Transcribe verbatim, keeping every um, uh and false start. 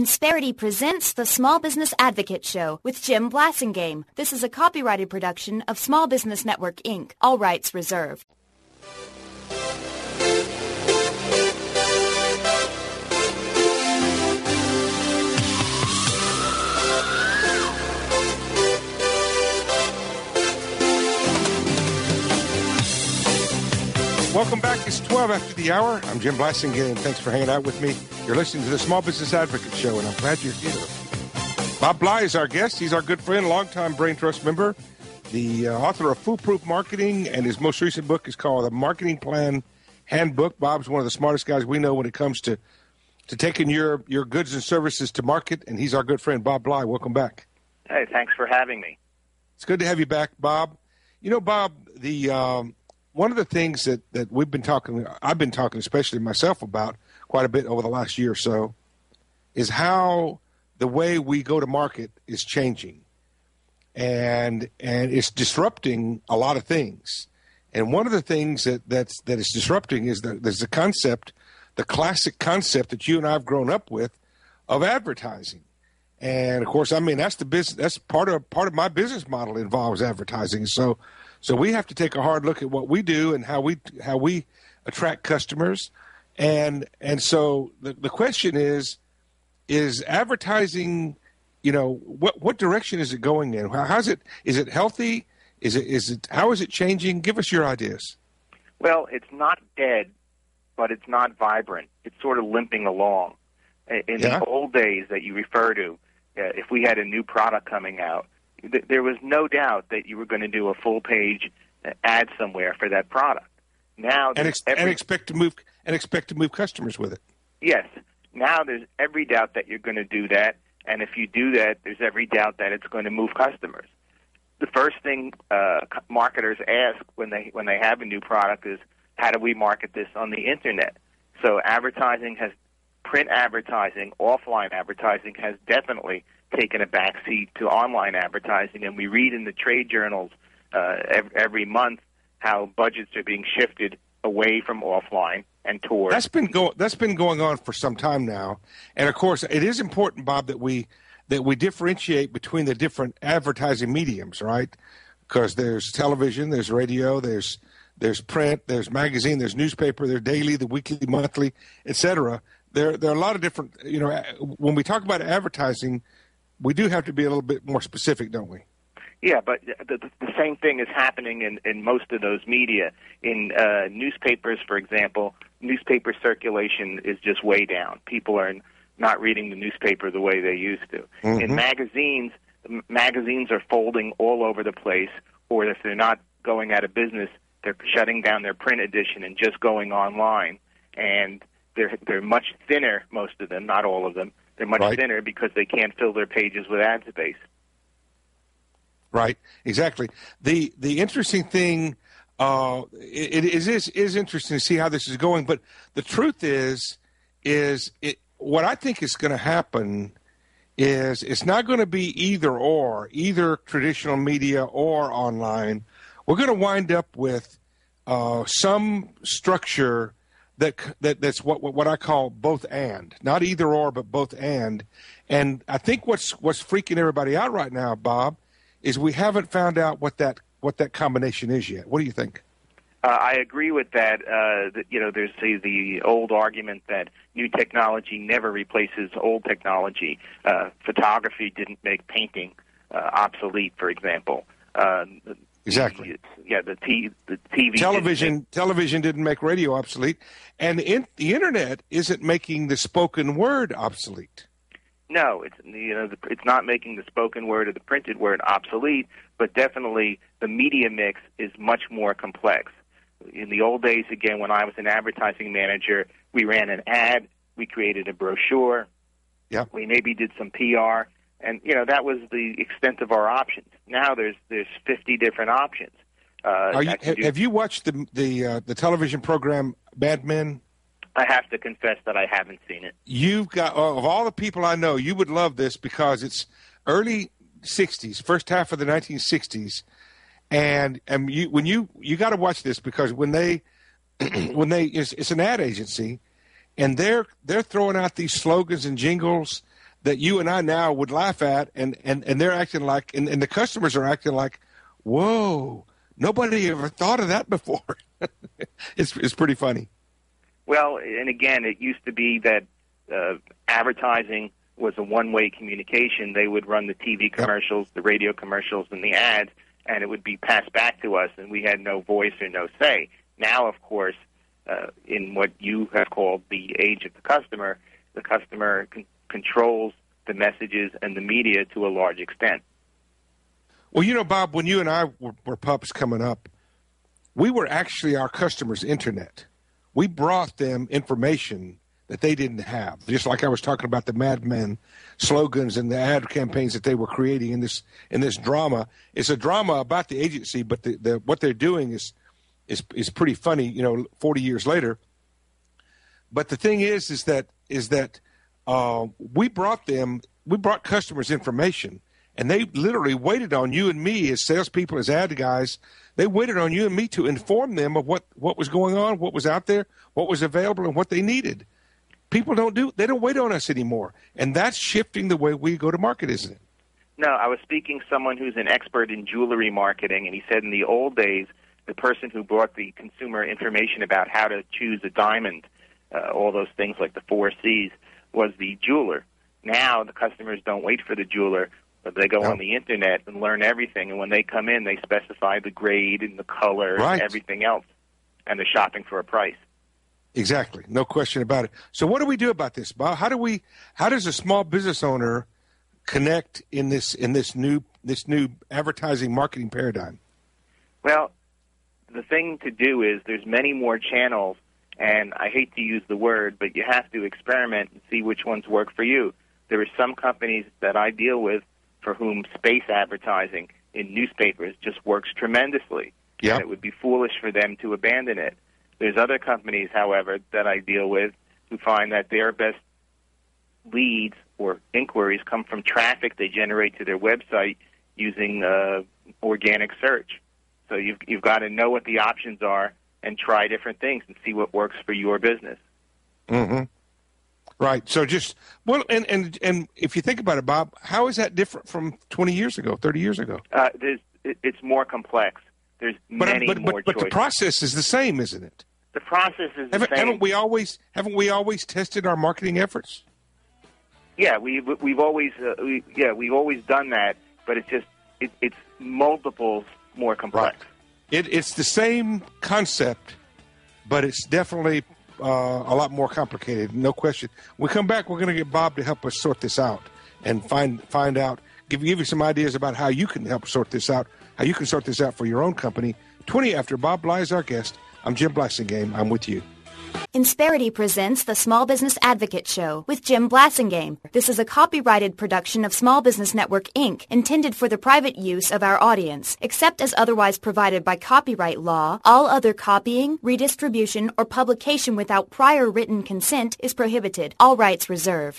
Insperity presents the Small Business Advocate Show with Jim Blasingame. This is a copyrighted production of Small Business Network, Incorporated. All rights reserved. Welcome back. It's twelve after the hour. I'm Jim Blasingame. Thanks for hanging out with me. You're listening to the Small Business Advocate Show, and I'm glad you're here. Bob Bly is our guest. He's our good friend, longtime Brain Trust member, the uh, author of Foolproof Marketing, and his most recent book is called The Marketing Plan Handbook. Bob's one of the smartest guys we know when it comes to, to taking your, your goods and services to market, and he's our good friend, Bob Bly. Welcome back. Hey, thanks for having me. It's good to have you back, Bob. You know, Bob, the... Um, One of the things that, that we've been talking, I've been talking especially myself about quite a bit over the last year or so, is how the way we go to market is changing. And and it's disrupting a lot of things. And one of the things that, that's, that is disrupting is that there's a concept, the classic concept that you and I have grown up with of advertising. And, of course, I mean, that's the business, that's part of part of my business model involves advertising. So So we have to take a hard look at what we do and how we how we attract customers. And and so the, the question is, is advertising, you know, what what direction is it going in? How, how's it is it healthy? Is it is it how is it changing? Give us your ideas. Well, it's not dead, but it's not vibrant. It's sort of limping along. In yeah. the old days that you refer to, uh, if we had a new product coming out, there was no doubt that you were going to do a full-page ad somewhere for that product. Now, and, ex- every, and expect to move and expect to move customers with it. Yes. Now there's every doubt that you're going to do that, and if you do that, there's every doubt that it's going to move customers. The first thing uh, marketers ask when they when they have a new product is, how do we market this on the internet? So advertising has print advertising, offline advertising has definitely taken a backseat to online advertising, and we read in the trade journals uh, every, every month how budgets are being shifted away from offline and towards. That's been go- That's been going on for some time now, and of course, it is important, Bob, that we that we differentiate between the different advertising mediums, right? Because there's television, there's radio, there's there's print, there's magazine, there's newspaper, there's daily, the weekly, monthly, et cetera. There there are a lot of different. You know, when we talk about advertising, we do have to be a little bit more specific, don't we? Yeah, but the, the same thing is happening in, in most of those media. In uh, newspapers, for example, newspaper circulation is just way down. People are not reading the newspaper the way they used to. Mm-hmm. In magazines, magazines are folding all over the place, or if they're not going out of business, they're shutting down their print edition and just going online. And they're they're much thinner, most of them, not all of them. They're much right. thinner because they can't fill their pages with ad space. Right, exactly. The the interesting thing, uh, it, it is is interesting to see how this is going. But the truth is, is it, what I think is going to happen is it's not going to be either or, either traditional media or online. We're going to wind up with uh, some structure that that that's what what I call both and, not either or, but both and. And I think what's what's freaking everybody out right now, Bob, is we haven't found out what that what that combination is yet. What do you think? Uh, I agree with that. Uh, that you know, there's the, the old argument that new technology never replaces old technology. Uh, photography didn't make painting uh, obsolete, for example. Uh, Exactly. Yeah, the, t- the T V. Television didn't make- television didn't make radio obsolete, and in, the internet isn't making the spoken word obsolete. No, it's you know the, it's not making the spoken word or the printed word obsolete, but definitely the media mix is much more complex. In the old days, again, when I was an advertising manager, we ran an ad, we created a brochure, yeah, we maybe did some P R. And, you know, that was the extent of our options. Now there's there's fifty different options. Uh, Are you, have, have you watched the the uh, the television program Mad Men? I have to confess that I haven't seen it. You've got, of all the people I know, you would love this because it's early sixties, first half of the nineteen sixties. And and you, when you, you got to watch this because when they, when they, it's, it's an ad agency, and they're they're throwing out these slogans and jingles that you and I now would laugh at, and, and, and they're acting like, and, and the customers are acting like, whoa, nobody ever thought of that before. it's it's pretty funny. Well, and again, it used to be that uh, advertising was a one-way communication. They would run the T V commercials, yep. the radio commercials, and the ads, and it would be passed back to us, and we had no voice or no say. Now, of course, uh, in what you have called the age of the customer, the customer con- controls the messages and the media to a large extent. Well, you know, Bob, when you and I were, were pups coming up, we were actually our customers' internet. We brought them information that they didn't have. Just like I was talking about the Mad Men slogans and the ad campaigns that they were creating in this in this drama. It's a drama about the agency, but the, the what they're doing is is is pretty funny, you know, forty years later. But the thing is, is that is that uh, we brought them, we brought customers information, and they literally waited on you and me as salespeople, as ad guys. They waited on you and me to inform them of what, what was going on, what was out there, what was available, and what they needed. People don't do, they don't wait on us anymore. And that's shifting the way we go to market, isn't it? No, I was speaking to someone who's an expert in jewelry marketing, and he said in the old days, the person who brought the consumer information about how to choose a diamond, uh, all those things like the four C's, was the jeweler. Now the customers don't wait for the jeweler. But they go no. on the Internet and learn everything, and when they come in, they specify the grade and the color right. and everything else, and they're shopping for a price. Exactly, no question about it. So what do we do about this, Bob? How do we? How does a small business owner connect in this in this new this new advertising marketing paradigm? Well, the thing to do is there's many more channels, and I hate to use the word, but you have to experiment and see which ones work for you. There are some companies that I deal with for whom space advertising in newspapers just works tremendously. Yep. And it would be foolish for them to abandon it. There's other companies, however, that I deal with who find that their best leads or inquiries come from traffic they generate to their website using uh, organic search. So you've, you've got to know what the options are and try different things and see what works for your business. Mm-hmm. Right. So just, well, and, and, and if you think about it, Bob, how is that different from twenty years ago, thirty years ago? Uh, there's, it's more complex. There's but, many but, more but, but choices. the process is the same, isn't it? The process is the haven't, same. Haven't we always, haven't we always tested our marketing efforts? Yeah, we've, we've always, uh, we, yeah, we've always done that, but it's just, it, it's multiples more complex. Right. It, it's the same concept, but it's definitely Uh, a lot more complicated, no question. When we come back, we're going to get Bob to help us sort this out and find find out, give, give you some ideas about how you can help sort this out, how you can sort this out for your own company. twenty after Bob Bly is our guest. I'm Jim Blassingame. I'm with you. Insperity presents the Small Business Advocate Show with Jim Blassingame. This is a copyrighted production of Small Business Network, Incorporated, intended for the private use of our audience. Except as otherwise provided by copyright law, all other copying, redistribution, or publication without prior written consent is prohibited. All rights reserved.